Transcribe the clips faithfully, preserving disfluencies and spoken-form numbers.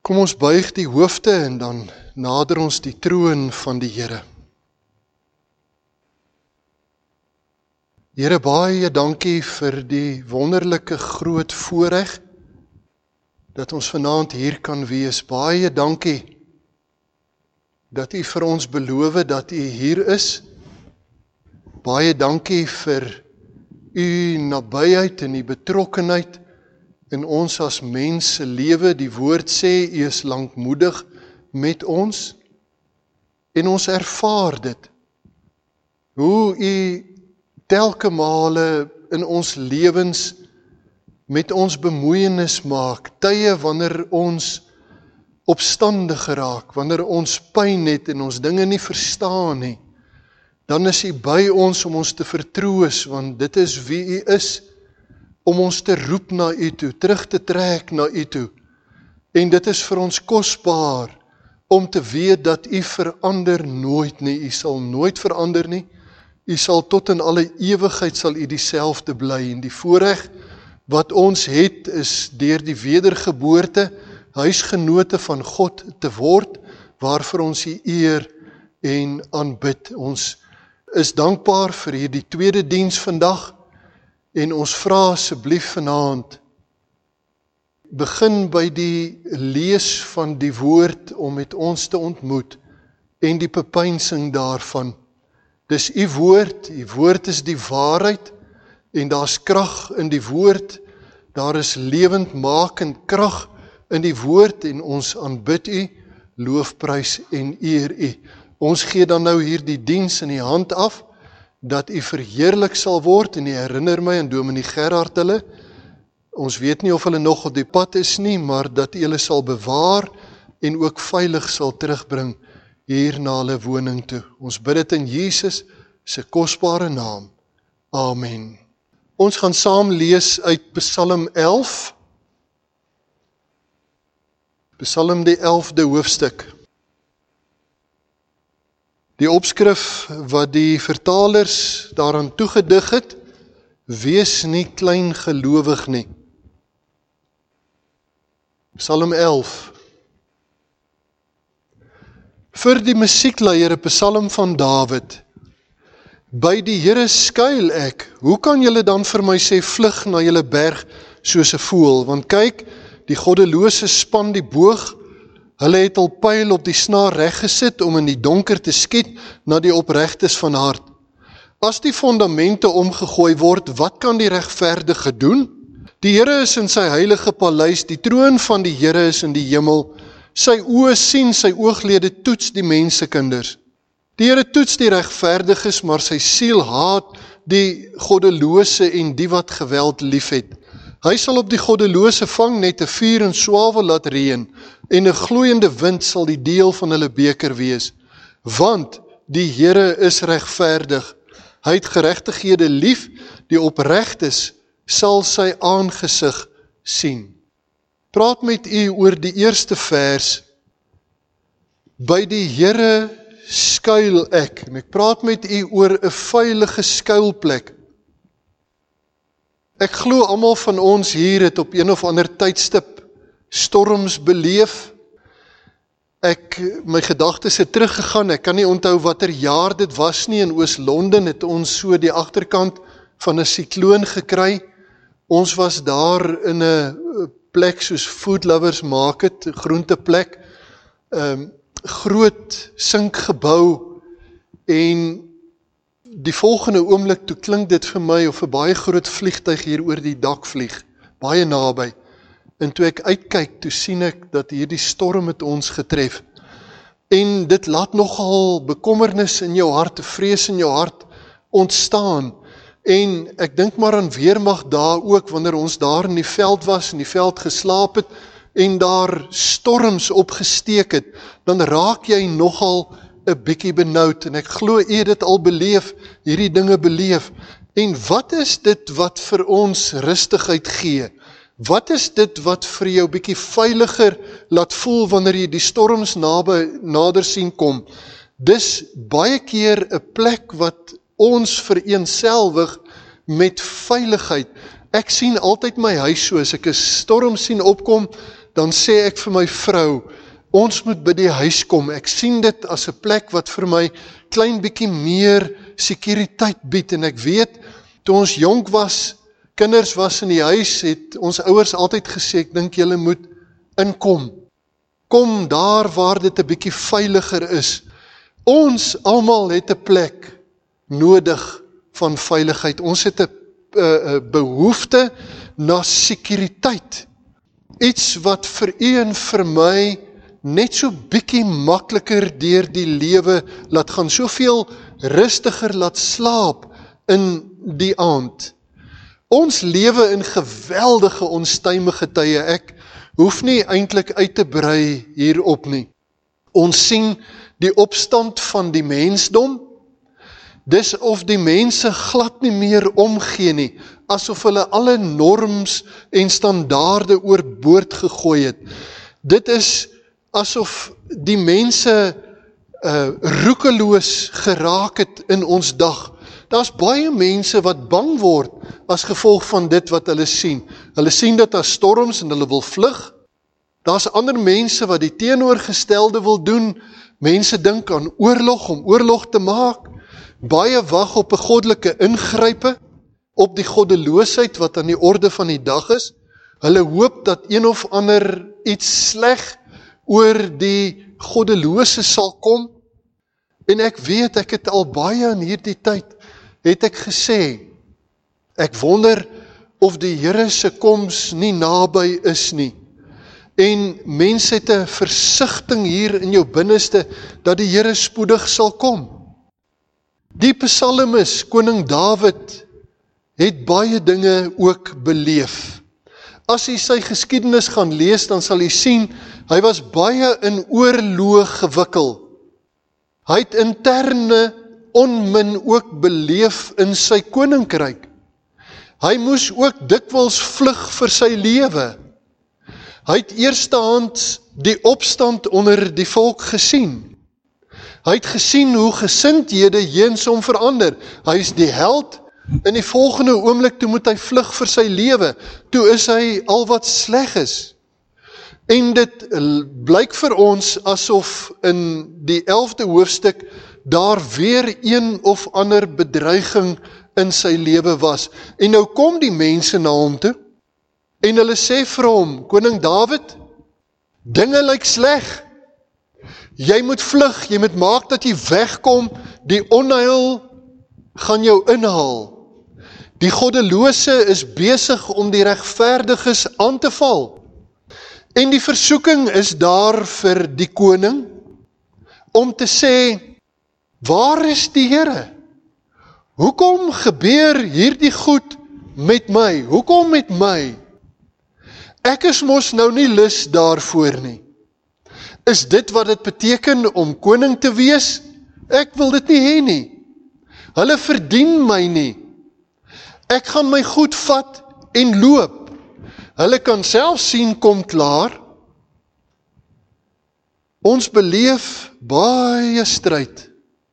Kom ons buig die hoofde en dan nader ons die troon van die Here. Here, baie dankie vir die wonderlike groot voorreg dat ons vanaand hier kan wees. Baie dankie dat U vir ons beloof dat U hier is. Baie dankie vir U nabyheid en U betrokkenheid in ons as mense lewe. Die woord sê, U is lankmoedig met ons, en ons ervaar dit. Hoe U telke male in ons lewens met ons bemoeienis maak, tye wanneer ons opstandig geraak, wanneer ons pyn het en ons dinge nie verstaan nie, dan is U by ons om ons te vertroos, want dit is wie U is, om ons te roep na U toe, terug te trek na U toe. En dit is vir ons kosbaar, om te weet dat U verander nooit nie, U sal nooit verander nie, U sal tot in alle ewigheid sal U dieselfde bly, en die voorreg wat ons het, is deur die wedergeboorte, huisgenote van God te word, waarvoor ons U eer en aanbid. Ons is dankbaar vir hierdie tweede diens vandag, en ons vra asseblief vanaand, begin by die lees van die woord om met ons te ontmoet, en die bepeinsing daarvan. Dis U woord, U woord is die waarheid, en daar's krag in die woord, daar is lewendmakend krag in die woord, en ons aanbid U, loofprys en eer U. Ons gee dan nou hier die diens in die hand af, dat U verheerlik sal word, en U herinner my aan Dominee Gerard hulle, ons weet nie of hulle nog op die pad is nie, maar dat U hulle sal bewaar, en ook veilig sal terugbring, hier na hulle woning toe. Ons bid dit in Jesus se kosbare naam. Amen. Ons gaan saam lees uit Psalm elf, Psalm die elfde hoofstuk. Die opskrif wat die vertalers daaraan toegedig het, wees nie klein gelowig nie. Psalm elf. Vir die musiekleier 'n psalm van Dawid. By die Here skuil ek, hoe kan julle dan vir my sê vlug na julle berg soos 'n voël? Want kyk, die goddelose span die boog, hulle het al pyl op die snaar reggesit om in die donker te skiet na die opregtes van hart. As die fondamente omgegooi word, wat kan die regverdige doen? Die Here is in sy heilige paleis, die troon van die Here is in die hemel. Sy oë sien, sy ooglede toets die mensekinders. Die Here toets die regverdiges, maar sy siel haat die goddelose en die wat geweld liefhet. Hy sal op die goddelose vang net 'n vuur en swavel laat reën, en 'n gloeiende wind sal die deel van hulle beker wees. Want die Here is regverdig. Hy het geregtighede lief, die opregtes sal sy aangesig sien. Praat met u oor die eerste vers. By die Here skuil ek. En ek praat met u oor 'n veilige skuilplek. Ek glo almal van ons hier het op een of ander tydstip storms beleef. Ek, my gedagtes het teruggegaan, ek kan nie onthou watter jaar dit was nie, in Oos-London het ons so die agterkant van 'n sikloon gekry. Ons was daar in 'n plek soos Food Lovers Market, groenteplek, um, groot sinkgebou, en die volgende oomblik toe klink dit vir my of 'n baie groot vliegtuig hier oor die dak vlieg, baie naby. En toe ek uitkyk, toe sien ek dat hierdie storm het ons getref. En dit laat nogal bekommernis in jou hart, vrees in jou hart ontstaan. En ek dink maar aan weermag daar ook, wanneer ons daar in die veld was, in die veld geslaap het, en daar storms opgesteek het, dan raak jy nogal 'n bietjie benoud, en ek glo u het dit al beleef, hierdie dinge beleef. En wat is dit wat vir ons rustigheid gee? Wat is dit wat vir jou bietjie veiliger laat voel wanneer jy die storms naby, nader sien kom? Dis baie keer 'n plek wat ons vereenselwig met veiligheid. Ek sien altyd my huis so, as ek 'n storm sien opkom, dan sê ek vir my vrou, ons moet by die huis kom. Ek sien dit as 'n plek wat vir my klein bietjie meer sekuriteit bied. En ek weet, toe ons jonk was, kinders was in die huis, het ons ouers altyd gesê, ek dink julle moet inkom. Kom daar waar dit 'n bietjie veiliger is. Ons almal het 'n plek nodig van veiligheid. Ons het 'n uh, behoefte na sekuriteit. Iets wat vir u en vir my net so bietjie makliker deur die lewe laat gaan, soveel rustiger laat slaap in die aand. Ons lewe in geweldige onstuimige tye. Ek hoef nie eintlik uit te brei hierop nie. Ons sien die opstand van die mensdom, dis of die mense glad nie meer omgee nie, asof hulle alle norms en standaarde oorboord gegooi het. Dit is asof die mense uh, roekeloos geraak het in ons dag. Daar's baie mense wat bang word as gevolg van dit wat hulle sien. Hulle sien dit as storms en hulle wil vlug. Daar's ander mense wat die teenoorgestelde wil doen. Mense dink aan oorlog om oorlog te maak. Baie wag op 'n goddelike ingrype, op die goddeloosheid wat aan die orde van die dag is. Hulle hoop dat een of ander iets sleg oor die goddelose sal kom. En ek weet, ek het al baie in hierdie tyd, het ek gesê, ek wonder of die Here se koms nie naby is nie. En mense het 'n versigtiging hier in jou binneste, dat die Here spoedig sal kom. Die psalmis, koning Dawid, het baie dinge ook beleef. As jy sy geskiedenis gaan lees, dan sal jy sien, hy was baie in oorlog gewikkel. Hy het interne onmin ook beleef in sy koninkryk. Hy moes ook dikwels vlug vir sy lewe. Hy het eerstehands die opstand onder die volk gesien. Hy het gesien hoe gesindhede heens hom verander. Hy is die held, in die volgende oomblik toe moet hy vlug vir sy lewe. Toe is hy al wat sleg is. En dit blyk vir ons asof in die elfde hoofstuk daar weer een of ander bedreiging in sy lewe was. En nou kom die mense na hom toe en hulle sê vir hom, koning Dawid, dinge lyk sleg. Jy moet vlug, jy moet maak dat jy wegkom, die onheil gaan jou inhaal. Die goddelose is besig om die regverdiges aan te val. En die versoeking is daar vir die koning, om te sê, waar is die Here? Hoekom gebeur hierdie goed met my? Hoekom met my? Ek is mos nou nie lus daarvoor nie. Is dit wat dit beteken om koning te wees? Ek wil dit nie hê nie. Hulle verdien my nie. Ek gaan my goed vat en loop. Hulle kan self sien kom klaar. Ons beleef baie stryd.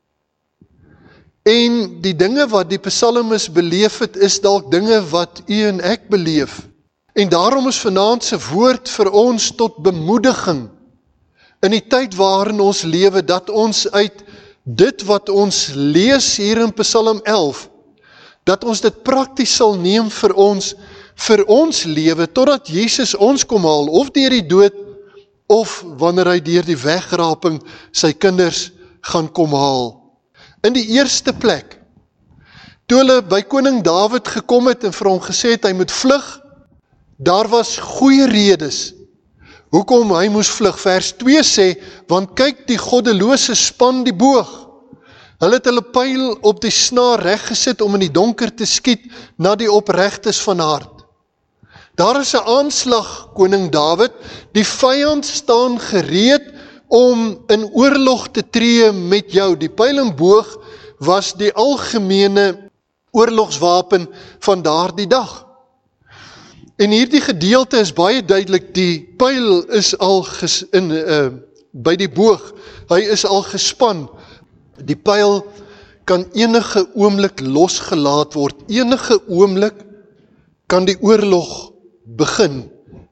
En die dinge wat die psalmis beleef het, is dalk dinge wat u en ek beleef. En daarom is vanaand se woord vir ons tot bemoediging in die tyd waarin ons lewe, dat ons uit dit wat ons lees hier in Psalm elf, dat ons dit prakties sal neem vir ons, vir ons lewe, totdat Jesus ons kom haal, of deur die dood, of wanneer hy deur die wegraping sy kinders gaan kom haal. In die eerste plek, toe hulle by koning Dawid gekom het en vir hom gesê het, hy moet vlug, daar was goeie redes, hoekom hy moes vlug. Vers twee sê, want kyk, die goddelose span die boog. Hulle het hulle pyl op die snaar reg gesit om in die donker te skiet na die opregtes van hart. Daar is 'n aanslag, koning Dawid, die vyand staan gereed om in oorlog te tree met jou. Die pyl en boog was die algemene oorlogswapen van daardie dag. En hierdie gedeelte is baie duidelik, die pyl is al ges, in, uh, by die boog, hy is al gespan. Die pyl kan enige oomblik losgelaat word, enige oomblik kan die oorlog begin,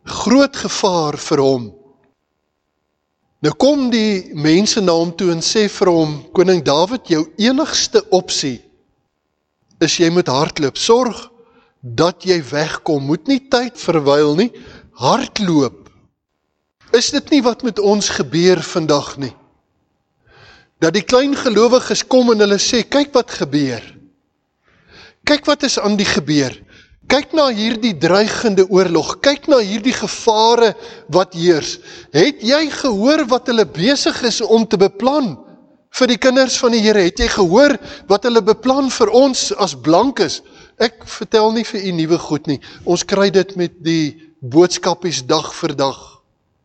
Groot gevaar vir hom. Nou kom die mense na hom toe en sê vir hom, koning Dawid, jou enigste opsie is jy moet hardloop. Sorg dat jy wegkom, moet nie tyd verwyl nie, hardloop. Is dit nie wat met ons gebeur vandag nie? Dat die klein gelowiges kom en hulle sê, kyk wat gebeur. Kyk wat is aan die gebeur. Kyk na hierdie dreigende oorlog, kyk na hierdie gevare wat heers. Het jy gehoor wat hulle besig is om te beplan vir die kinders van die Here? Het jy gehoor wat hulle beplan vir ons as blankes? Ek vertel nie vir u nuwe goed nie. Ons kry dit met die boodskapies dag vir dag.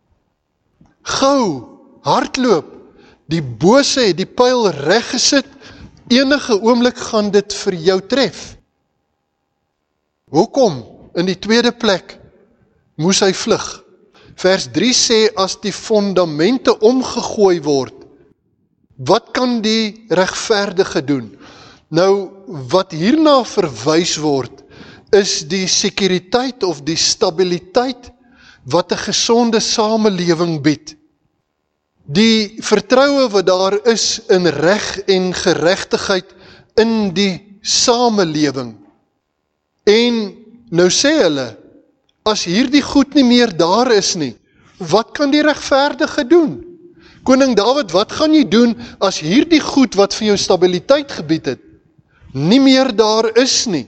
Gou, hardloop. Die bose het die pyl reggesit. Enige oomblik gaan dit vir jou tref. Hoekom? In die tweede plek moes hy vlug. Vers drie sê, as die fondamente omgegooi word, wat kan die regverdige doen? Nou, wat hierna verwys word, is die sekuriteit of die stabiliteit wat 'n gesonde samelewing bied. Die vertroue wat daar is in reg en geregtigheid in die samelewing. En nou sê hulle, as hierdie goed nie meer daar is nie, wat kan die regverdige doen? Koning Dawid, wat gaan jy doen as hierdie goed wat vir jou stabiliteit gebied het, nie meer daar is nie?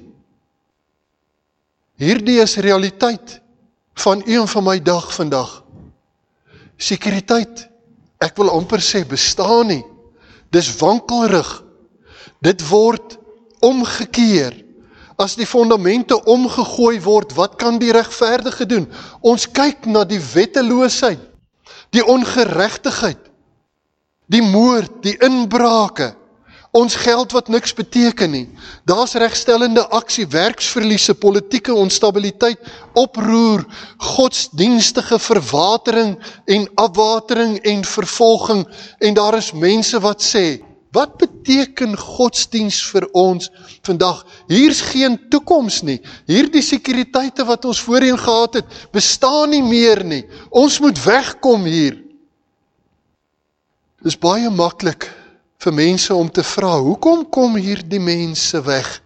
Hierdie is realiteit van u en van my dag vandag. Sekuriteit, ek wil amper sê, bestaan nie. Dis wankelrig. Dit word omgekeer. As die fondamente omgegooi word, wat kan die regverdige doen? Ons kyk na die wetteloosheid, die ongeregtigheid, die moord, die inbrake, ons geld wat niks beteken nie. Daar's regstellende aksie, werksverliese, politieke onstabiliteit, oproer, godsdienstige verwatering en afwatering en vervolging, en daar is mense wat sê, wat beteken godsdiens vir ons vandag? Hier's geen toekoms nie. Hierdie sekuriteite wat ons voorheen gehad het, bestaan nie meer nie. Ons moet wegkom hier. Dit is baie maklik vir mense om te vra, hoekom kom hierdie mense weg?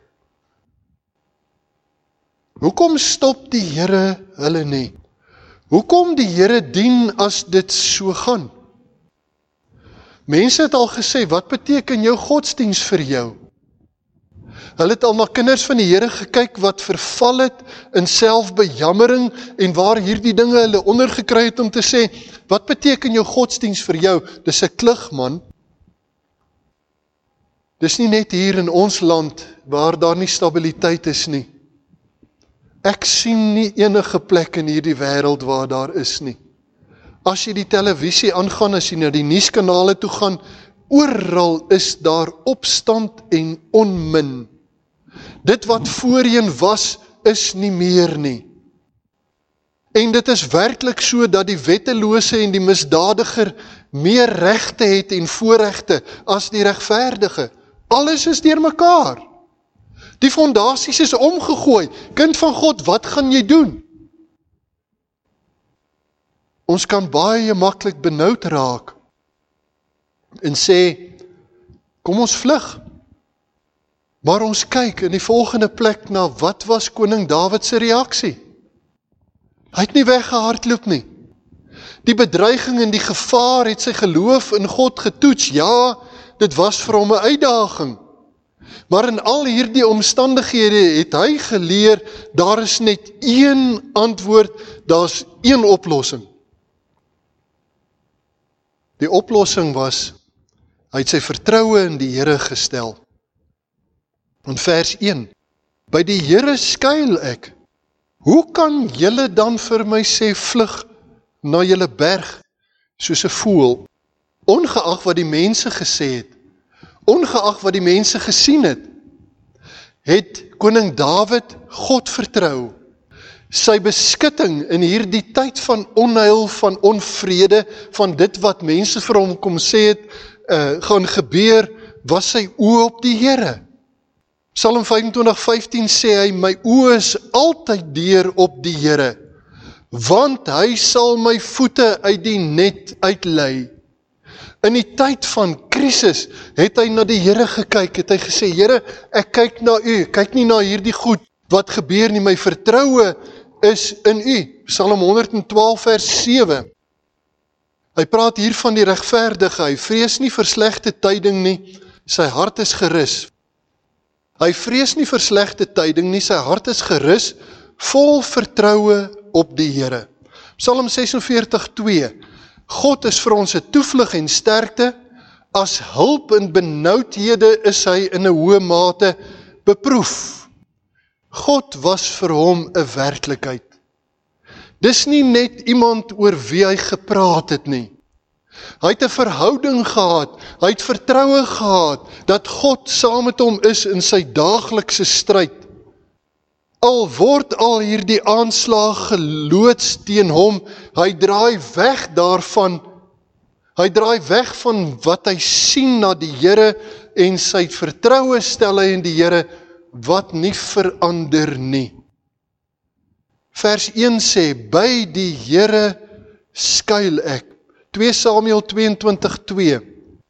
Hoekom stop die Here hulle nie? Hoekom die Here dien as dit so gaan? Mense het al gesê, wat beteken jou godsdiens vir jou? Hulle het al na kinders van die Here gekyk wat verval het in selfbejammering en waar hierdie dinge hulle ondergekry het om te sê, wat beteken jou godsdiens vir jou? Dis 'n klug, man. Dis nie net hier in ons land waar daar nie stabiliteit is nie. Ek sien nie enige plek in hierdie wêreld waar daar is nie. As jy die televisie aangaan, as jy na die nuuskanale toe gaan, oral is daar opstand en onmin. Dit wat voorheen was, is nie meer nie. En dit is werklik so dat die wettelose en die misdadiger meer regte het en voorregte as die regverdige. Alles is deur mekaar. Die fondasies is omgegooi. Kind van God, wat gaan jy doen? Ons kan baie maklik benoud raak en sê, kom ons vlug. Maar ons kyk in die volgende plek na wat was koning Dawid se reaksie? Hy het nie weggehardloop nie. Die bedreiging en die gevaar het sy geloof in God getoets. Ja, dit was vir hom 'n uitdaging. Maar in al hierdie omstandighede het hy geleer, daar is net een antwoord, daar's een oplossing. Die oplossing was, hy het sy vertroue in die Here gestel. In vers een, by die Here skuil ek. Hoe kan julle dan vir my sê, vlug na julle berg, soos 'n voël, ongeag wat die mense gesê het, ongeag wat die mense gesien het, het koning Dawid God vertrou. Sy beskutting in hierdie tyd van onheil, van onvrede, van dit wat mense vir hom kom sê het, uh, gaan gebeur, was sy oë op die Here. Psalm vyf-en-twintig vyftien sê hy, my oë is altyd deur op die Here. want hy sal my voete uit die net uitlei. In die tyd van krisis het hy na die Here gekyk, het hy gesê, Here, ek kyk na u, kyk nie na hierdie goed wat gebeur nie, my vertroue is in u. Psalm honderdtwaalf vers sewe. Hy praat hier van die regverdige, hy vrees nie vir slegte tyding nie, sy hart is gerus. Hy vrees nie vir slegte tyding nie, sy hart is gerus, vol vertroue op die Here. Psalm sesenveertig twee. God is vir ons 'n toevlug en sterkte, as hulp in benoudhede is hy in 'n hoë mate beproef. God was vir hom 'n werklikheid. Dis nie net iemand oor wie hy gepraat het nie. Hy het 'n verhouding gehad, hy het vertroue gehad, dat God saam met hom is in sy daaglikse stryd. Al word al hierdie aanslag geloods teen hom, hy draai weg daarvan, hy draai weg van wat hy sien na die Here en sy vertroue stel hy in die Here, wat nie verander nie. Vers een sê, by die Here skuil ek. twee Samuel tweeëntwintig twee.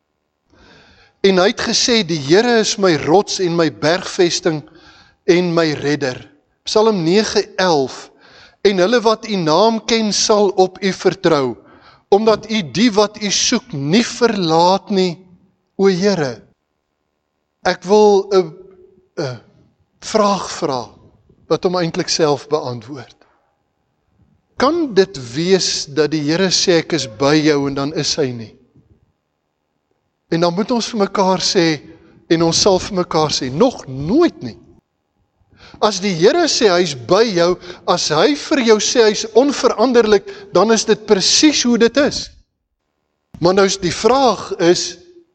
En hy het gesê, die Here is my rots en my bergvesting en my redder. Psalm nege elf. En hulle wat u naam ken sal op u vertrou, omdat u die wat u soek nie verlaat nie, o Here. Ek wil 'n 'n vraag vra, wat hom eintlik self beantwoord. Kan dit wees dat die Here sê ek is by jou en dan is hy nie? En dan moet ons vir mekaar sê, en ons sal vir mekaar sê, nog nooit nie. As die Here sê hy is by jou, as hy vir jou sê hy is onveranderlik, dan is dit presies hoe dit is. Maar nou is die vraag is,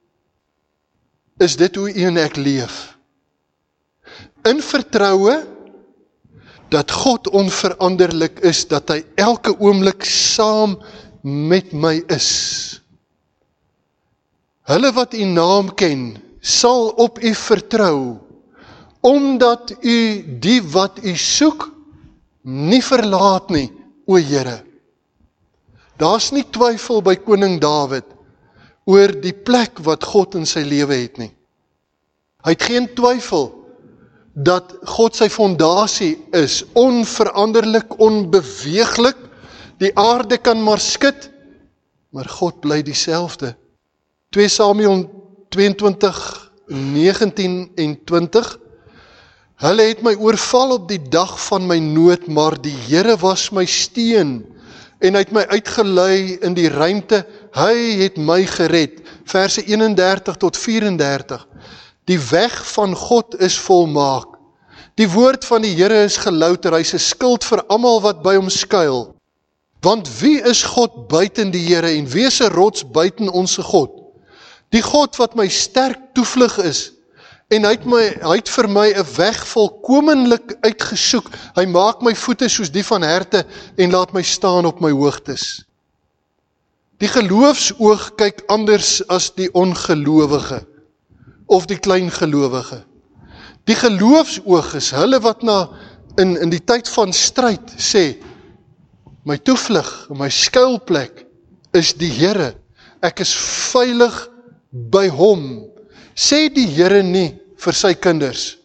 is dit hoe u en ek leef? In vertroue, dat God onveranderlik is, dat hy elke oomblik saam met my is. Hulle wat u naam ken, sal op u vertrou, omdat u die wat u soek, nie verlaat nie, o Here. Daar's nie twyfel by koning Dawid, oor die plek wat God in sy lewe het nie. Hy het geen twyfel, dat God sy fondasie is, onveranderlik, onbeweeglik, die aarde kan maar skud, maar God bly dieselfde. twee Samuel tweeëntwintig, negentien en twintig, hulle het my oorval op die dag van my nood, maar die Here was my steun, en hy het my uitgelei in die ruimte, hy het my gered, verse eenendertig tot vierendertig, die weg van God is volmaak, die woord van die Here is gelouter, hy is 'n skild vir almal wat by hom skuil, want wie is God buiten die Here, en wie is 'n rots buiten onsse God? Die God wat my sterk toevlug is, en hy het, my, hy het vir my 'n weg volkomenlik uitgesoek, hy maak my voete soos die van herte, en laat my staan op my hoogtes. Die geloofsoog kyk anders as die ongelowige, of die kleingelowige. Die geloofsoog is hulle wat na, in, in die tyd van stryd sê, my toevlug, my skuilplek is die Here, ek is veilig by hom, sê die Here nie vir sy kinders.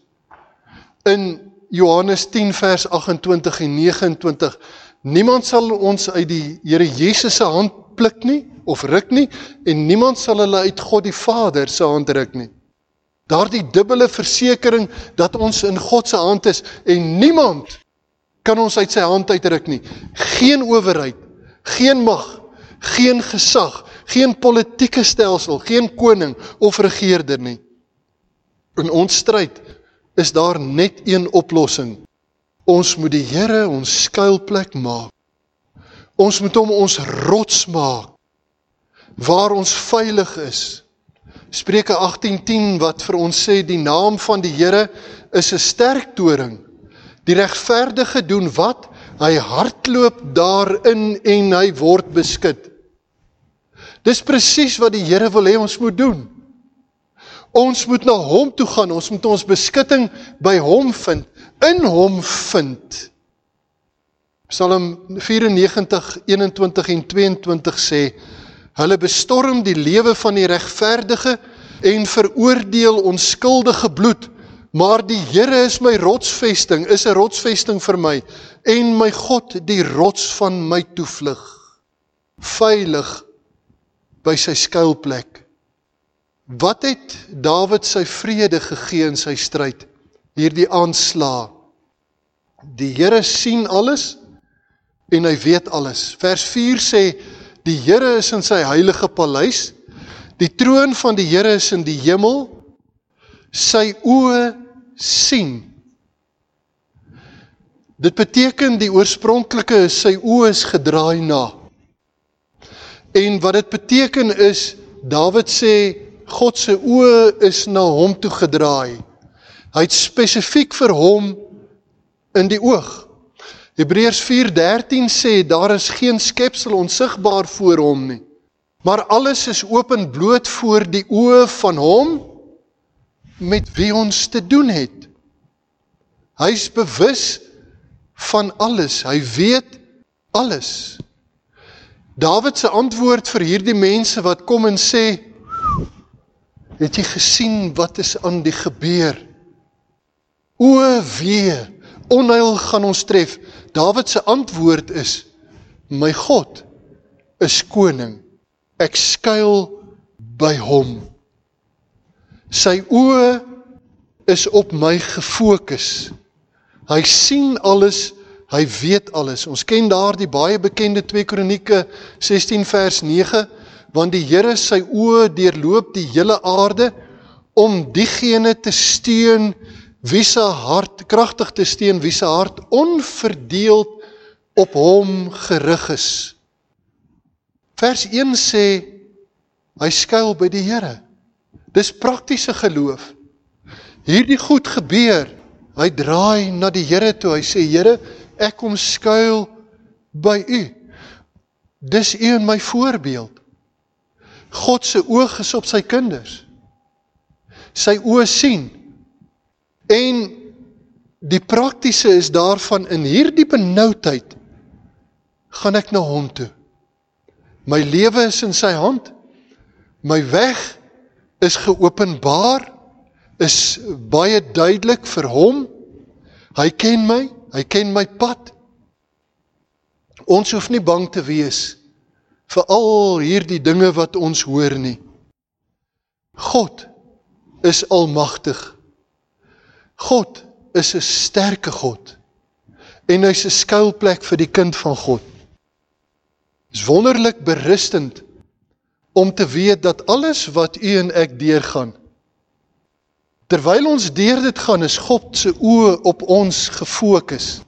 In Johannes tien vers agt en twintig en nege en twintig, niemand sal ons uit die Here Jesus se hand pluk nie, of ruk nie, en niemand sal hulle uit God die Vader se hand ruk nie. Daardie dubbele versekering dat ons in God se hand is, en niemand kan ons uit sy hand uitruk nie. Geen owerheid, geen mag, geen gesag, geen politieke stelsel, geen koning of regeerder nie. In ons stryd is daar net een oplossing. Ons moet die Here ons skuilplek maak. Ons moet hom ons rots maak, waar ons veilig is. Spreuke agtien tien wat vir ons sê, die naam van die Here is 'n sterk toring. Die regverdige doen wat? Hy hardloop daarin en hy word beskud. Dis presies wat die Here wil hê ons moet doen. Ons moet na hom toe gaan, ons moet ons beskutting by hom vind, in hom vind. Psalm vyf-en-negentig, eenentwintig en tweeëntwintig sê, hulle bestorm die lewe van die regverdige en veroordeel onskuldige bloed, maar die Here is my rotsvesting, is 'n rotsvesting vir my, en my God die rots van my toevlug, veilig by sy skuilplek. Wat het Dawid sy vrede gegee in sy stryd? Hierdie aanslae. Die Here sien alles en hy weet alles. Vers vier sê, die Here is in sy heilige paleis, die troon van die Here is in die hemel, sy oë sien. Dit beteken die oorspronklike is, sy oë is gedraai na. En wat dit beteken is, Dawid sê, God se oë is na hom toe gedraai. Hy het spesifiek vir hom in die oog. Hebreërs vier dertien sê, daar is geen skepsel onsigbaar voor hom nie, maar alles is openbloot voor die oë van hom, met wie ons te doen het. Hy is bewus van alles, hy weet alles. Dawid se antwoord vir hierdie mense wat kom en sê, het jy gesien wat is aan die gebeur? O wee, onheil gaan ons tref. Dawid se antwoord is, my God is koning, ek skuil by hom. Sy oë is op my gefokus. Hy sien alles, hy weet alles. Ons ken daar die baie bekende twee Kronieke sestien vers nege, want die Here sy oë deurloop die hele aarde, om diegene te steun, wie se hart, kragtig te steun, wie se hart onverdeeld op hom gerig is. Vers een sê, hy skuil by die Here. Dis praktiese geloof. Hierdie goed gebeur, hy draai na die Here toe, hy sê, Here, ek kom skuil by u. Dis u en my voorbeeld. God se oog is op sy kinders. Sy oë sien. En die praktiese is daarvan, in hierdie benoudheid, gaan ek na hom toe. My lewe is in sy hand, my weg is geopenbaar, is baie duidelik vir hom, hy ken my, hy ken my pad. Ons hoef nie bang te wees vir al hierdie dinge wat ons hoor nie. God is almagtig. God is 'n sterke God en hy's 'n skuilplek vir die kind van God. Dit is wonderlik berustend om te weet dat alles wat u en ek deurgaan, terwyl ons deur dit gaan, is God se oë op ons gefokus.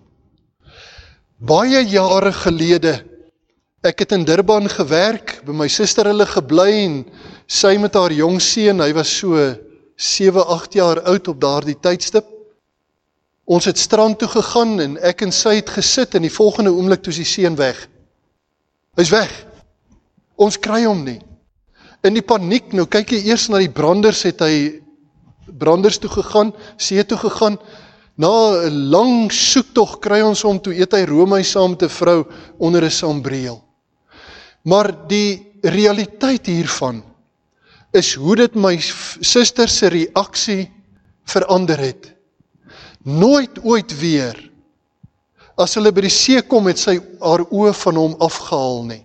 Baie jare gelede, ek het in Durban gewerk, by my suster hulle gebly en sy met haar jong seun, hy was so sewe, agt jaar oud op daardie tydstip. Ons het strand toe gegaan en ek en sy het gesit en die volgende oomblik toe is die seun weg. Hy's weg. Ons kry hom nie. In die paniek, nou kyk jy eers na die branders, het hy branders toe gegaan, see toe gegaan. Na 'n lang soektog kry ons hom, toe eet hy roomys saam met 'n vrou onder 'n sambreel. Maar die realiteit hiervan is hoe dit my suster se reaksie verander het. Nooit ooit weer, as hulle by die see kom, het sy haar oë van hom afgehaal nie.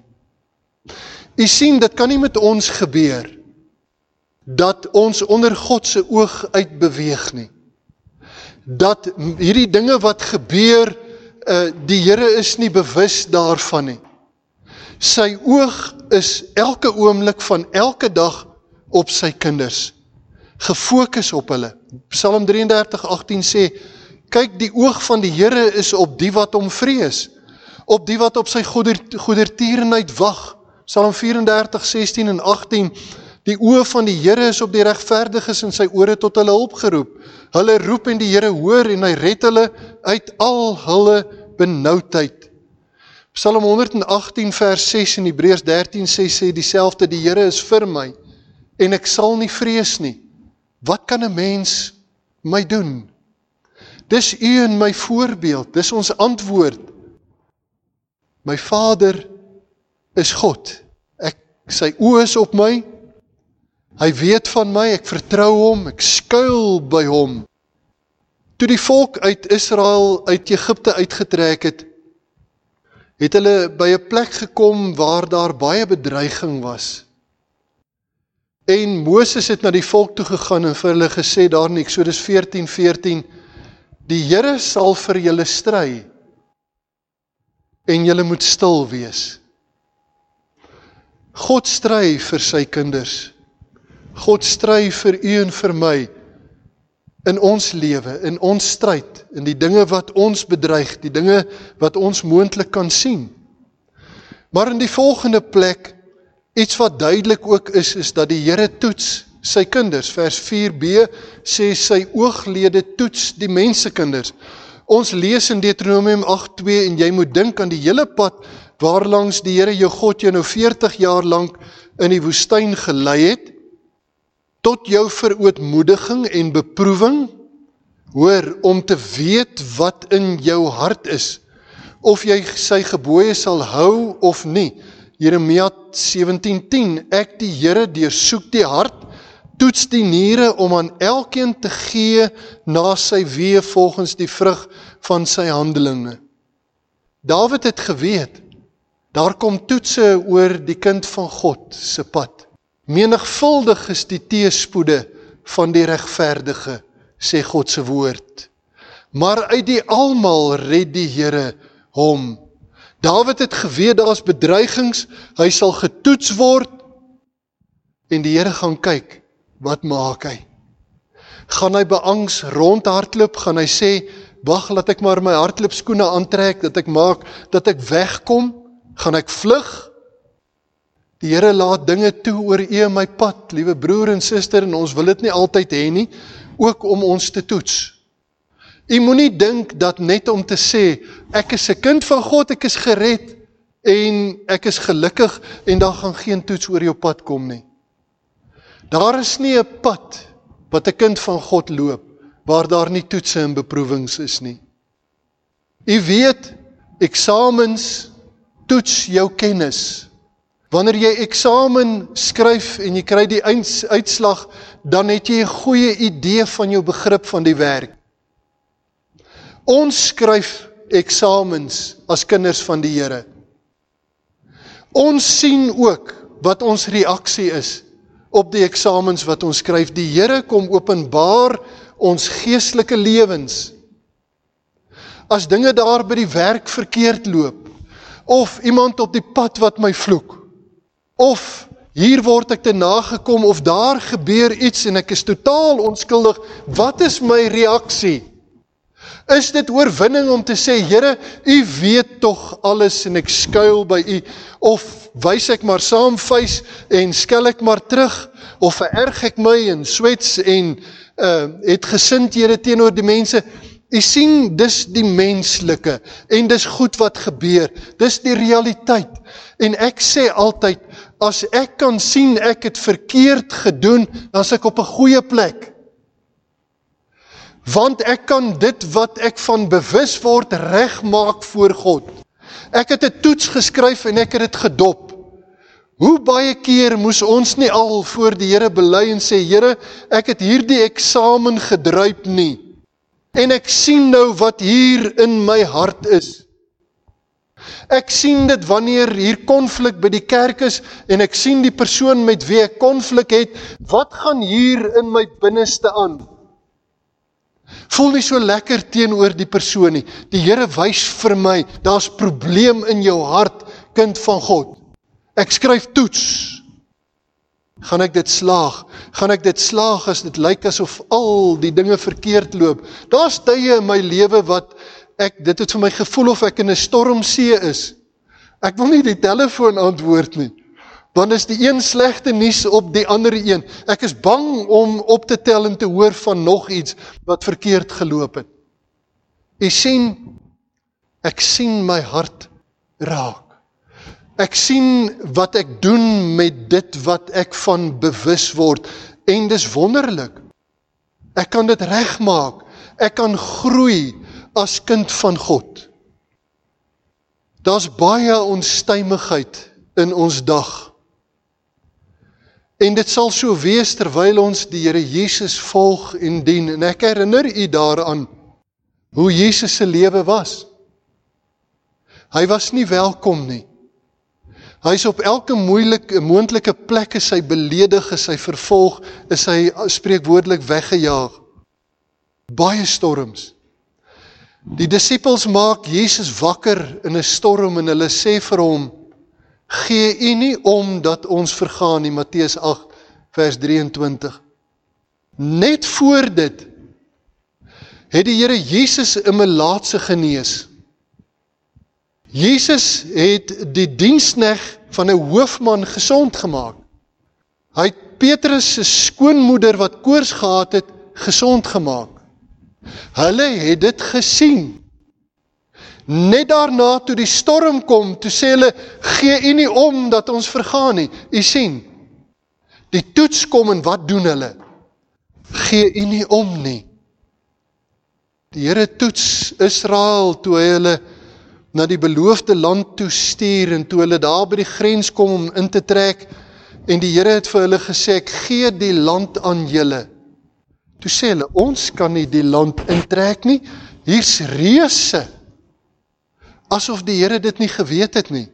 U sien, dit kan nie met ons gebeur, dat ons onder God se oog uitbeweeg nie. Dat hierdie dinge wat gebeur, uh, die Here is nie bewus daarvan nie. Sy oog is elke oomblik van elke dag op sy kinders, gefokus op hulle. Psalm drie en dertig agtien sê, kyk, die oog van die Here is op die wat hom vrees, op die wat op sy goeder, goedertierenheid wag. Psalm vyf en dertig, sestien en agtien, die oë van die Here is op die regverdiges en sy ore tot hulle opgeroep. Hulle roep en die Here hoor en hy red hulle uit al hulle benoudheid. Psalm honderd en agtien vers ses en Hebreërs dertien sê, sê dieselfde, die Here is vir my en ek sal nie vrees nie. Wat kan 'n mens my doen? Dis u en my voorbeeld, dis ons antwoord. My Vader is God. Ek, sy oë is op my. Hy weet van my, ek vertrou hom, ek skuil by hom. Toe die volk uit Israel uit Egipte uitgetrek het, het hulle by 'n plek gekom waar daar baie bedreiging was. En Moses het na die volk toe gegaan en vir hulle gesê daar in Eksodus veertien veertien, die Here sal vir julle stry en julle moet stil wees. God stry vir sy kinders. God stry vir u en vir my in ons lewe, in ons stryd, in die dinge wat ons bedreig, die dinge wat ons moontlik kan sien. Maar in die volgende plek, iets wat duidelik ook is, is dat die Here toets sy kinders. Vers vier b sê sy ooglede toets die mensekinders. Ons lees in Deuteronomium agt twee en jy moet dink aan die hele pad waarlangs die Here jou God jou nou veertig jaar lank in die woestyn gelei het, tot jou verootmoediging en beproewing, hoor, om te weet wat in jou hart is, of jy sy gebooie sal hou of nie. Jeremia sewentien tien, ek die Here deursoek die hart, toets die niere om aan elkeen te gee na sy weë volgens die vrug van sy handelinge. Dawid het geweet, daar kom toetse oor die kind van God se pad. Menigvuldig is die teëspoede van die regverdige, sê God se woord. Maar uit die almal red die Here hom. Dawid het geweet, daar is bedreigings, hy sal getoets word, en die Here gaan kyk, wat maak hy? Gaan hy beangs rondhardloop, gaan hy sê, wag, laat ek maar my hardloopskoene aantrek, dat ek maak, dat ek wegkom, gaan ek vlug? Die Here laat dinge toe oor u en my pad, liewe broer en suster, en ons wil dit nie altyd hê nie, ook om ons te toets. U moenie dink dat net om te sê, ek is 'n kind van God, ek is gered, en ek is gelukkig, en daar gaan geen toets oor jou pad kom nie. Daar is nie 'n pad, wat 'n kind van God loop, waar daar nie toetse en beproewings is nie. U weet, eksamens toets jou kennis. Wanneer jy eksamen skryf en jy kry die uitslag, dan het jy 'n goeie idee van jou begrip van die werk. Ons skryf eksamens as kinders van die Here. Ons sien ook wat ons reaksie is op die eksamens wat ons skryf. Die Here kom openbaar ons geestelike lewens. As dinge daar by die werk verkeerd loop, of iemand op die pad wat my vloek, of hier word ek te nagekom, of daar gebeur iets en ek is totaal onskuldig, wat is my reaksie? Is dit oorwinning om te sê, Here, u weet tog alles en ek skuil by u, of wys ek maar saamvuis en skel ek maar terug, of vererg ek my en swets en uh, het gesindhede teenoor die mense? U sien, dis die menslike, en dis goed wat gebeur, dis die realiteit, en ek sê altyd, as ek kan sien ek het verkeerd gedoen, dan is ek op 'n goeie plek. Want ek kan dit wat ek van bewus word regmaak voor God. Ek het 'n toets geskryf en ek het dit gedop. Hoe baie keer moes ons nie al voor die Here bely en sê, Here, ek het hierdie eksamen gedruip nie. En ek sien nou wat hier in my hart is. Ek sien dit wanneer hier konflik by die kerk is, en ek sien die persoon met wie ek konflik het, wat gaan hier in my binneste aan? Voel nie so lekker teenoor die persoon nie. Die Here wys vir my, daar's probleem in jou hart, kind van God. Ek skryf toets. Gaan ek dit slaag? Gaan ek dit slaag as dit lyk asof al die dinge verkeerd loop? Daar's tye in my lewe wat ek, dit het vir my gevoel of ek in 'n stormsee is. Ek wil nie die telefoon antwoord nie. Dan is die een slegte nuus op die ander een. Ek is bang om op te tel en te hoor van nog iets wat verkeerd geloop het. U sien, ek sien my hart raak. Ek sien wat ek doen met dit wat ek van bewus word. En dis wonderlik. Ek kan dit regmaak. Ek kan groei as kind van God. Daar's baie onstuimigheid in ons dag. En dit sal so wees terwyl ons die Here Jesus volg en dien. En ek herinner u daaraan hoe Jesus se lewe was. Hy was nie welkom nie. Hy is op elke moeilike, moontlike plek is hy beledig, is hy vervolg, is hy spreekwoordelik weggejaag. Baie storms. Die disippels maak Jesus wakker in 'n storm en hulle sê vir hom, gee u nie om dat ons vergaan nie, Matteus agt vers drieëntwintig. Net voor dit het die Here Jesus 'n melaatse genees. Jesus het die diensknegt van 'n hoofman gesond gemaak. Hy het Petrus se skoonmoeder wat koors gehad het, gesond gemaak. Hulle het dit gesien. Net daarna toe die storm kom, toe sê hulle, gee u nie om dat ons vergaan nie. U sien, die toets kom en wat doen hulle? Gee u nie om nie. Die Here toets Israel toe hy hulle na die beloofde land toe stuur en toe hulle daar by die grens kom om in te trek en die Here het vir hulle gesê, ek gee die land aan julle. Toe sê hulle, ons kan nie die land intrek nie, hier's reëse. Asof die Here dit nie geweet het nie.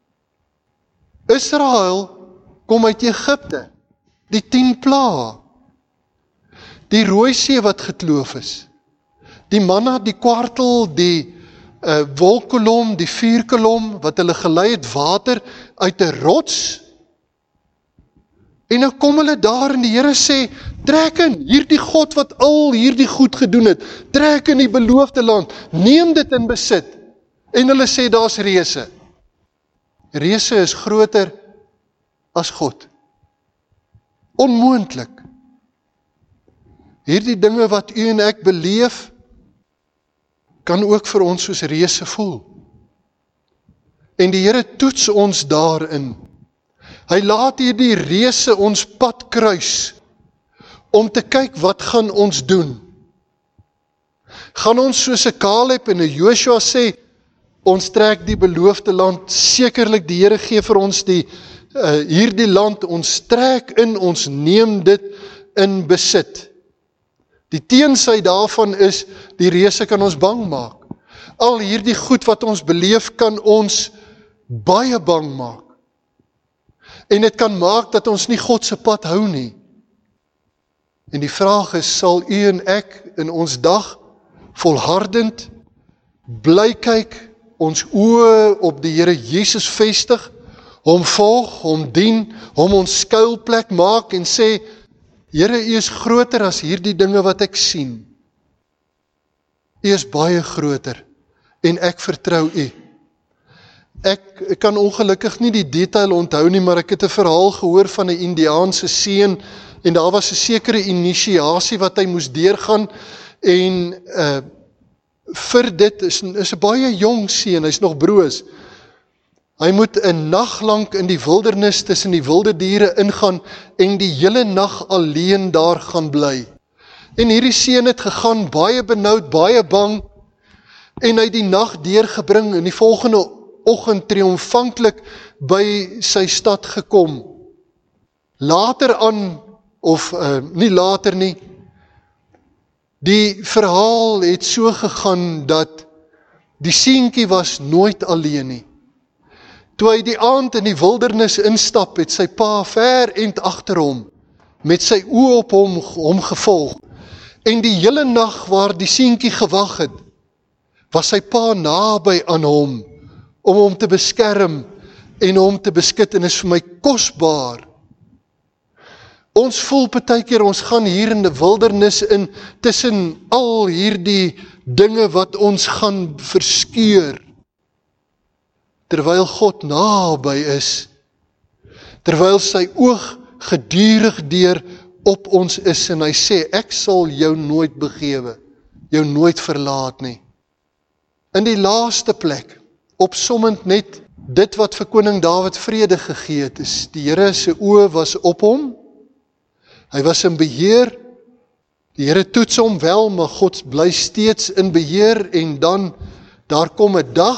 Israel kom uit Egipte, die tien plaae, die Rooi See wat gekloof is, die manna, die kwartel, die uh, wolkkolom, die vuurkolom, wat hulle gelei het water uit 'n rots. En nou kom hulle daar en die Here sê, trek in, hierdie God wat al hierdie goed gedoen het, trek in die beloofde land, neem dit in besit. En hulle sê, daar's reëse. Reëse is groter as God. Onmoontlik. Hierdie dinge wat u en ek beleef, kan ook vir ons soos reëse voel. En die Here toets ons daarin. Hy laat hierdie reëse ons pad kruis, om te kyk wat gaan ons doen. Gaan ons soos 'n Caleb en 'n Joshua sê, ons trek die beloofde land, sekerlik die Here gee vir ons die, uh, hierdie land, ons trek in, ons neem dit in besit. Die teensy daarvan is, die reëse kan ons bang maak. Al hierdie goed wat ons beleef, kan ons baie bang maak. En dit kan maak dat ons nie God se pad hou nie. En die vraag is, sal u en ek in ons dag volhardend bly kyk, ons oë op die Here Jesus vestig, hom volg, hom dien, hom ons skuilplek maak en sê, Here, u is groter as hierdie dinge wat ek sien. U is baie groter en ek vertrou u. Ek kan ongelukkig nie die detail onthou nie, maar ek het 'n verhaal gehoor van 'n Indiaanse seun en daar was 'n sekere inisiasie wat hy moes deurgaan en uh, vir dit is, is 'n baie jong seun, hy's nog broos. Hy moet 'n nag lank in die wildernis tussen die wilde diere ingaan en die hele nag alleen daar gaan bly. En hierdie seun het gegaan baie benoud, baie bang en hy het die nag deurgebring en die volgende oggend triomfantlik by sy stad gekom. Later aan, of uh, nie later nie, die verhaal het so gegaan dat die seentjie was nooit alleen nie. Toe hy die aand in die wildernis instap, het sy pa ver end agter hom, met sy oë op hom, hom gevolg. En die hele nag waar die seentjie gewag het, was sy pa naby aan hom, om hom te beskerm en hom te beskut, en is vir my kosbaar. Ons voel partykeer, ons gaan hier in die wildernis in, tussen al hierdie dinge wat ons gaan verskeur, terwyl God naby is, terwyl sy oog gedurig deur op ons is, en hy sê, ek sal jou nooit begewe, jou nooit verlaat nie. In die laaste plek, opsommend net dit wat vir koning Dawid vrede gegee het is, die Here se oë was op hom, hy was in beheer, die Here toets hom wel, maar God bly steeds in beheer, en dan, daar kom 'n dag,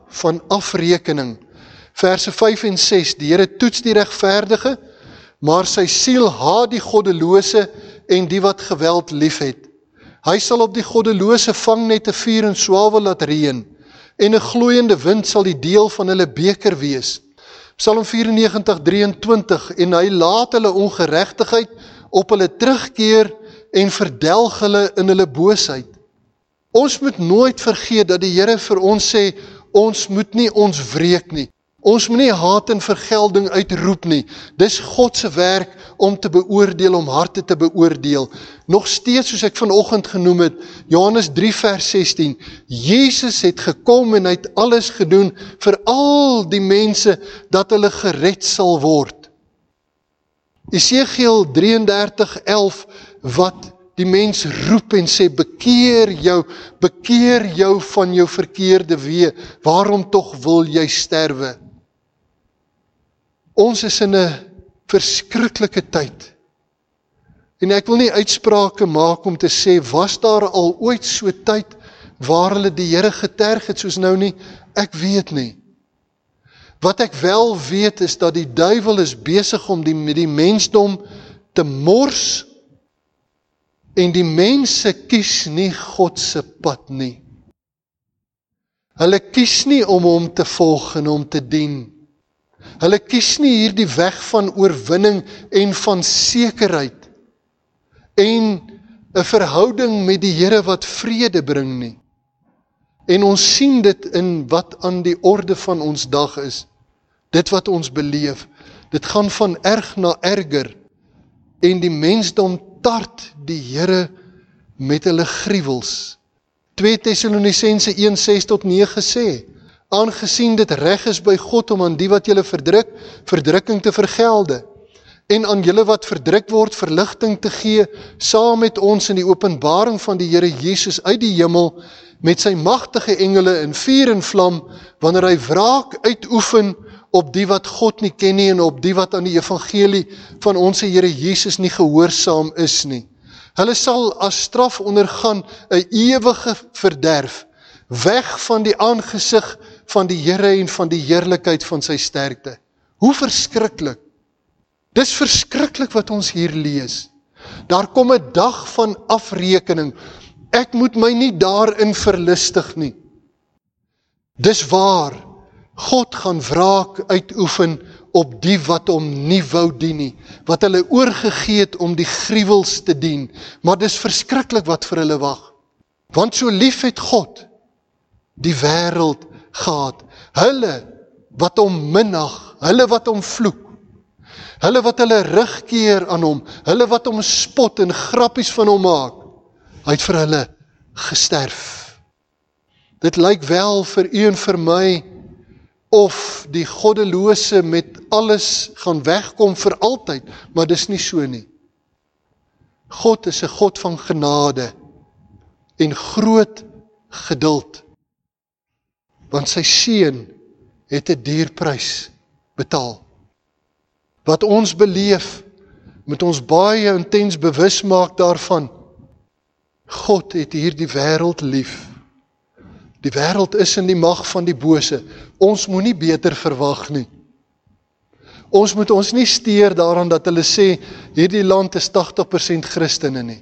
van afrekening. Verse vyf en ses, die Here toets die regverdige, maar sy siel haat die goddelose en die wat geweld liefhet. Hy sal op die goddelose vangnette vuur en swavel laat reën, en 'n gloeiende wind sal die deel van hulle beker wees. Psalm vyfennegentig, drieëntwintig, en hy laat hulle ongeregtigheid op hulle terugkeer en verdelg hulle in hulle boosheid. Ons moet nooit vergeet dat die Here vir ons sê, ons moet nie ons wreek nie. Ons moet nie haat en vergelding uitroep nie. Dis God se werk om te beoordeel, om harte te beoordeel. Nog steeds, soos ek vanoggend genoem het, Johannes drie vers sestien, Jesus het gekom en hy het alles gedoen vir al die mense dat hulle gered sal word. Esegiel drieëndertig elf, wat die mens roep en sê, bekeer jou, bekeer jou van jou verkeerde weë, waarom tog wil jy sterwe? Ons is in 'n verskriklike tyd. En ek wil nie uitsprake maak om te sê, was daar al ooit so tyd waar hulle die Here geterg het soos nou nie? Ek weet nie. Wat ek wel weet is dat die duiwel is besig om die, met die mensdom te mors, en die mense kies nie God se pad nie. Hulle kies nie om hom te volg en hom te dien. Hulle kies nie hierdie weg van oorwinning en van sekerheid en 'n verhouding met die Here wat vrede bring nie. En ons sien dit in wat aan die orde van ons dag is. Dit wat ons beleef. Dit gaan van erg na erger. En die mensdom tart die Here met hulle gruwels. twee Tessalonisense een ses tot nege sê, aangesien dit reg is by God om aan die wat julle verdruk, verdrukking te vergelde, en aan julle wat verdruk word, verligting te gee, saam met ons in die openbaring van die Here Jesus uit die hemel, met sy magtige engele in vuur en vlam, wanneer hy wraak uitoefen op die wat God nie ken nie, en op die wat aan die evangelie van ons Here Jesus nie gehoorsaam is nie. Hulle sal as straf ondergaan 'n ewige verderf, weg van die aangesig van die Here en van die heerlikheid van sy sterkte. Hoe verskriklik. Dis verskriklik wat ons hier lees. Daar kom 'n dag van afrekening. Ek moet my nie daarin verlustig nie. Dis waar, God gaan wraak uitoefen op die wat hom nie wou dien nie, wat hulle oorgegee het om die gruwels te dien, maar dis verskriklik wat vir hulle wag. Want so lief het God die wêreld gehad, hulle wat hom minag, hulle wat hom vloek, hulle wat hulle rug keer aan hom, hulle wat hom spot en grappies van hom maak, hy het vir hulle gesterf. Dit lyk wel vir u en vir my of die goddelose met alles gaan wegkom vir altyd, maar dis nie so nie. God is 'n God van genade en groot geduld, want sy seun het 'n dierprys betaal. Wat ons beleef, moet ons baie intens bewus maak daarvan, God het hierdie wêreld lief. Die wêreld is in die mag van die bose. Ons moet nie beter verwag nie. Ons moet ons nie steur daaraan dat hulle sê, hierdie land is tagtig persent Christene nie.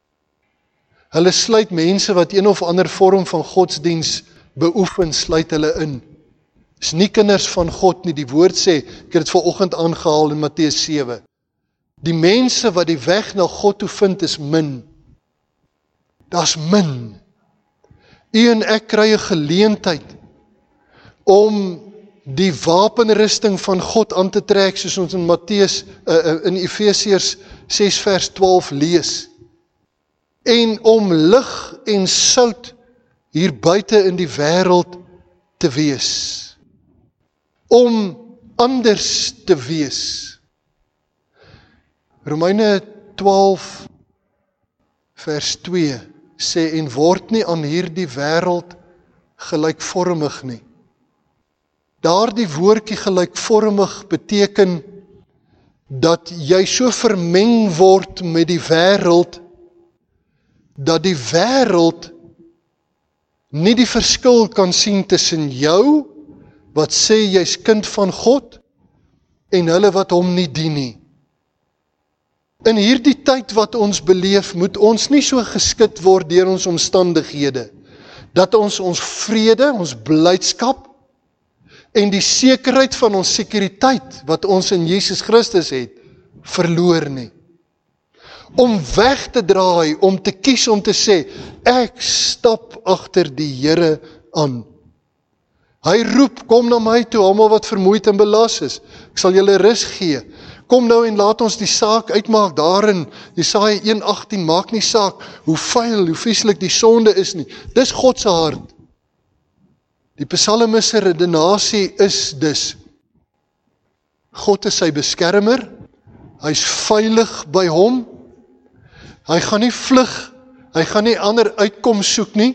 Hulle sluit mense wat een of ander vorm van godsdiens beoefen, sluit hulle in. Is nie kinders van God nie, die woord sê, ek het dit vanoggend aangehaal in Matteus sewe. Die mense wat die weg na God toe vind is min. Daar's min. U en ek kry 'n geleentheid om die wapenrusting van God aan te trek, soos ons in Matteus, uh, in Efesiërs ses vers twaalf lees. En om lig en sout hier buite in die wêreld te wees. Om anders te wees. Romeine twaalf vers twee sê, en word nie aan hierdie wêreld gelykvormig nie. Daardie woordjie gelykvormig beteken dat jy so vermeng word met die wêreld, dat die wêreld nie die verskil kan sien tussen jou, wat sê jy's kind van God, en hulle wat hom nie dien nie. In hierdie tyd wat ons beleef, moet ons nie so geskit word deur ons omstandighede, dat ons ons vrede, ons blydskap, en die sekerheid van ons sekuriteit, wat ons in Jesus Christus het, verloor nie. Om weg te draai, om te kies om te sê, ek stap agter die Here aan. Hy roep, kom na my toe, almal wat vermoeid en belas is. Ek sal julle rus gee. Kom nou en laat ons die saak uitmaak daarin. Jesaja een agtien, maak nie saak hoe vuil, hoe vieslik die sonde is nie. Dis God se hart. Die Psalmis se redenasie is dus, God is sy beskermer, hy's veilig by hom, hy gaan nie vlug, hy gaan nie ander uitkom soek nie.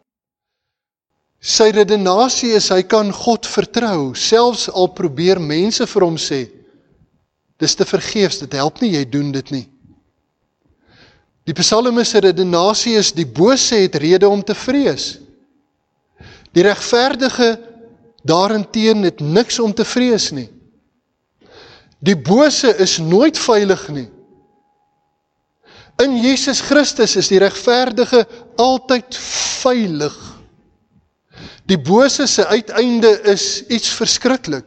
Sy redenasie is, hy kan God vertrou, selfs al probeer mense vir hom sê, dis te vergeefs, dit help nie, jy doen dit nie. Die Psalmis se redenasie is, die bose het rede om te vrees. Die regverdige daarenteen het niks om te vrees nie. Die bose is nooit veilig nie. In Jesus Christus is die regverdige altyd veilig. Die bose se uiteinde is iets verskriklik.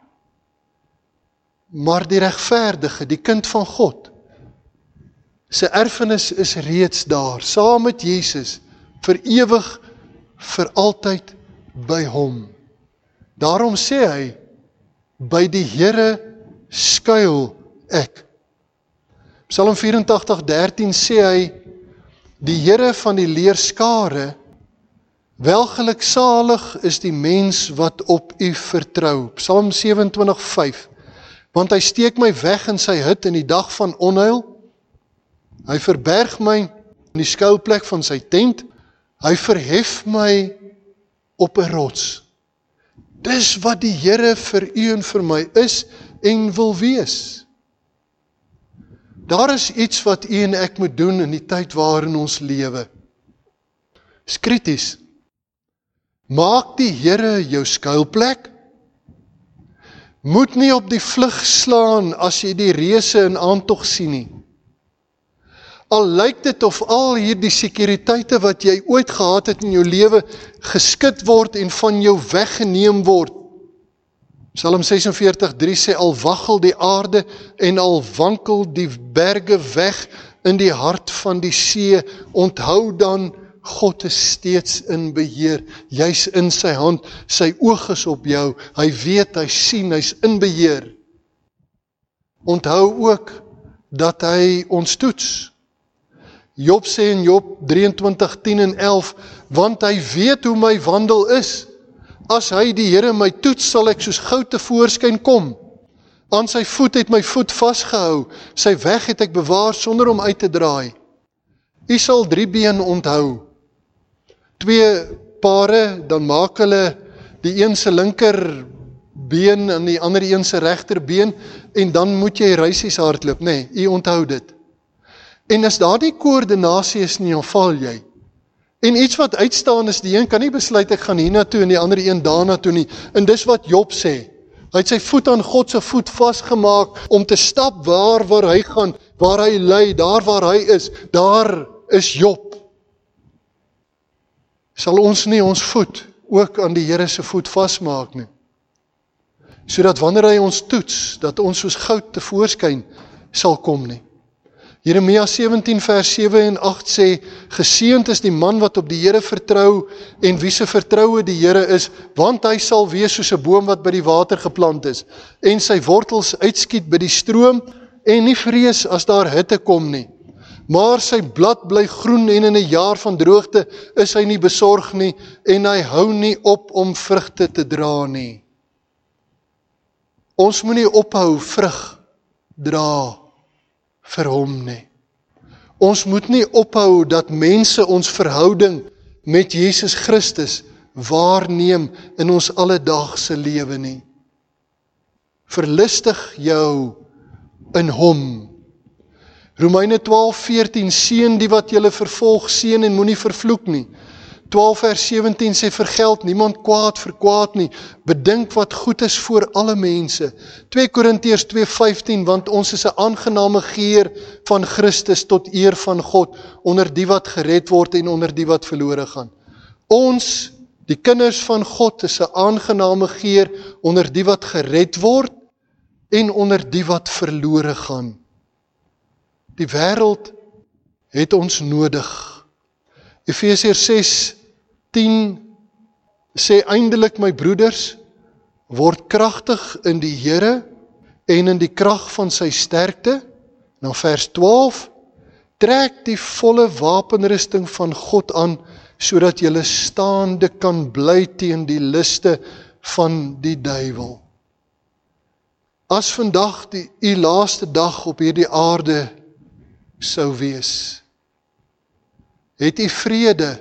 Maar die regverdige, die kind van God, sy erfenis is reeds daar, saam met Jesus, vir ewig, vir altyd by hom. Daarom sê hy, by die Here skuil ek. Psalm vyerentagtig dertien sê hy, die Here van die leerskare, welgeluksalig is die mens wat op u vertrou. Psalm vysewentydig vyf, want hy steek my weg in sy hut in die dag van onheil, hy verberg my in die skuilplek van sy tent, hy verhef my op 'n rots. Dis wat die Here vir u en vir my is en wil wees. Daar is iets wat u en ek moet doen in die tyd waarin ons lewe. Dis krities. Maak die Here jou skuilplek. Moet nie op die vlug slaan as jy die reëse in aantog sien nie. Al lyk dit of al hierdie sekuriteite wat jy ooit gehad het in jou lewe geskit word en van jou weggeneem word. Psalm vysesenveertig drie sê, al waggel die aarde en al wankel die berge weg in die hart van die see, onthou dan, God is steeds in beheer, jy's in sy hand, sy oog is op jou, hy weet, hy sien, hy's in beheer. Onthou ook dat hy ons toets. Job sê in Job drieëntwintig tien en elf, want hy weet hoe my wandel is. As hy die Here my toets, sal ek soos goud tevoorskyn kom. Aan sy voet het my voet vasgehou, sy weg het ek bewaar sonder om uit te draai. U sal drie been onthou. Twee pare, dan maak hulle die een se linker been en die ander een se regter been, en dan moet jy reisies hardloop, nee, u onthou dit. En as daar die koördinasie is nie, dan val jy. En iets wat uitstaan is, die een kan nie besluit, ek gaan hiernatoe en die ander een daarnatoe nie. En dis wat Job sê. Hy het sy voet aan God se voet vasgemaak, om te stap waar waar hy gaan, waar hy lê, daar waar hy is, daar is Job. Sal ons nie ons voet ook aan die Here se voet vasmaak nie, sodat wanneer hy ons toets, dat ons soos goud tevoorskyn sal kom nie. Jeremia sewentien vers sewe en agt sê, geseënd is die man wat op die Here vertrou en wie se vertroue die Here is, want hy sal wees soos 'n boom wat by die water geplant is en sy wortels uitskiet by die stroom en nie vrees as daar hitte kom nie. Maar sy blad bly groen en in 'n jaar van droogte is hy nie besorg nie en hy hou nie op om vrugte te dra nie. Ons moet nie ophou vrug dra vir hom nie. Ons moet nie ophou dat mense ons verhouding met Jesus Christus waarneem in ons alledaagse lewe nie. Verlustig jou in hom. Romeine twaalf veertien, seën die wat julle vervolg, seën en moenie vervloek nie. twaalf vers sewentien sê, vergeld niemand kwaad vir kwaad nie, bedink wat goed is voor alle mense. twee Korintiërs twee vyftien, want ons is 'n aangename geur van Christus tot eer van God, onder die wat gered word en onder die wat verlore gaan. Ons, die kinders van God, is 'n aangename geur onder die wat gered word en onder die wat verlore gaan. Die wêreld het ons nodig. Efesiërs ses tien sê eindelik, my broeders, word kragtig in die Here en in die krag van sy sterkte. Nou vers twaalf, trek die volle wapenrusting van God aan, sodat julle staande kan bly teen die liste van die duiwel. As vandag die u laaste dag op hierdie aarde sou wees, het u vrede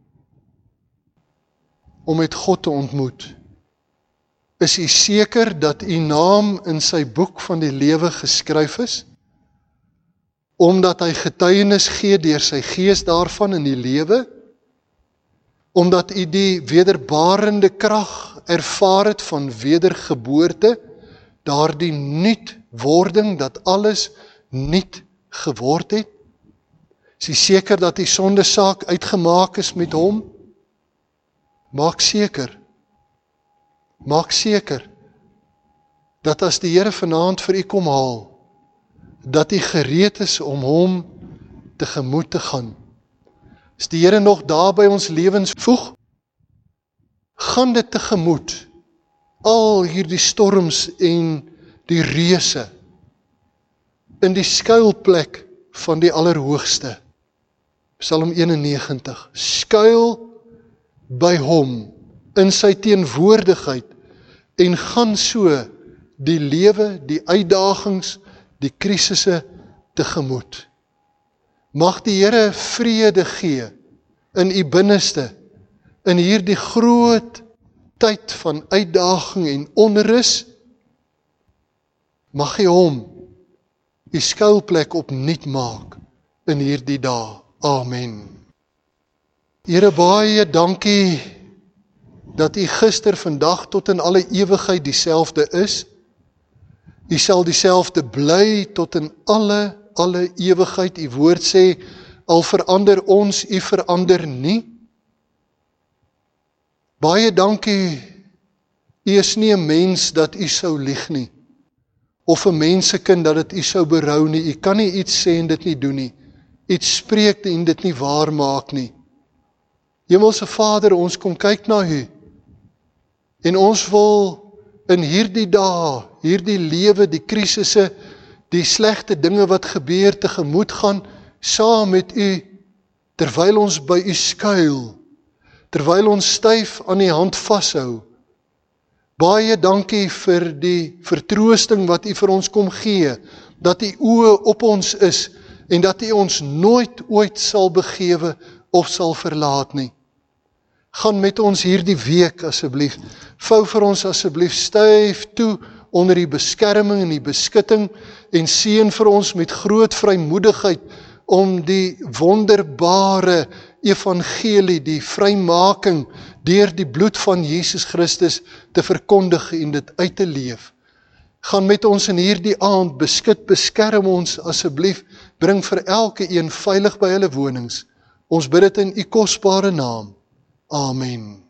om met God te ontmoet? Is u seker dat u naam in sy boek van die lewe geskryf is? Omdat hy getuienis gee deur sy gees daarvan in die lewe? Omdat u die wederbarende krag ervaar het van wedergeboorte, daardie nuutwording, dat alles nuut geword het? Is u seker dat die sondesaak uitgemaak is met hom? Maak seker, maak seker, dat as die Here vanaand vir u kom haal, dat u gereed is om hom tegemoet te gaan. Is die Here nog daar by ons lewens voeg? Gaan dit tegemoet, al hierdie storms en die reuse, in die skuilplek van die Allerhoogste. Psalm eenennegentig, skuil by hom, in sy teenwoordigheid, en gaan so die lewe, die uitdagings, die krisisse tegemoet. Mag die Here vrede gee in u binneste, in hierdie groot tyd van uitdaging en onrus. Mag hy hom die skuilplek opnuut maak in hierdie dae. Amen. Here, baie dankie dat u gister, vandag tot in alle ewigheid dieselfde is. U sal dieselfde bly tot in alle, alle ewigheid. U woord sê, al verander ons, u verander nie. Baie dankie, u is nie 'n mens dat u sou lieg nie, of 'n mensekind dat dit u sou berou nie. U kan nie iets sê en dit nie doen nie. Iets spreek en dit nie waar maak nie. Hemelse Vader, ons kom kyk na u, en ons wil in hierdie dae, hierdie lewe, die krisisse, die slegte dinge wat gebeur, tegemoet gaan, saam met u, terwyl ons by u skuil, terwyl ons styf aan die hand vashou. Baie dankie vir die vertroosting wat u vir ons kom gee, dat u oë op ons is, en dat u ons nooit ooit sal begewe of sal verlaat nie. Gaan met ons hierdie week asseblief, vou vir ons asseblief styf toe onder die beskerming en die beskutting, en seën vir ons met groot vrymoedigheid om die wonderbare evangelie, die vrymaking deur die bloed van Jesus Christus te verkondig en dit uit te leef. Gaan met ons in hierdie aand, beskut, beskerm ons asseblief, bring vir elke een veilig by hulle wonings. Ons bid dit in u kosbare naam. Amen.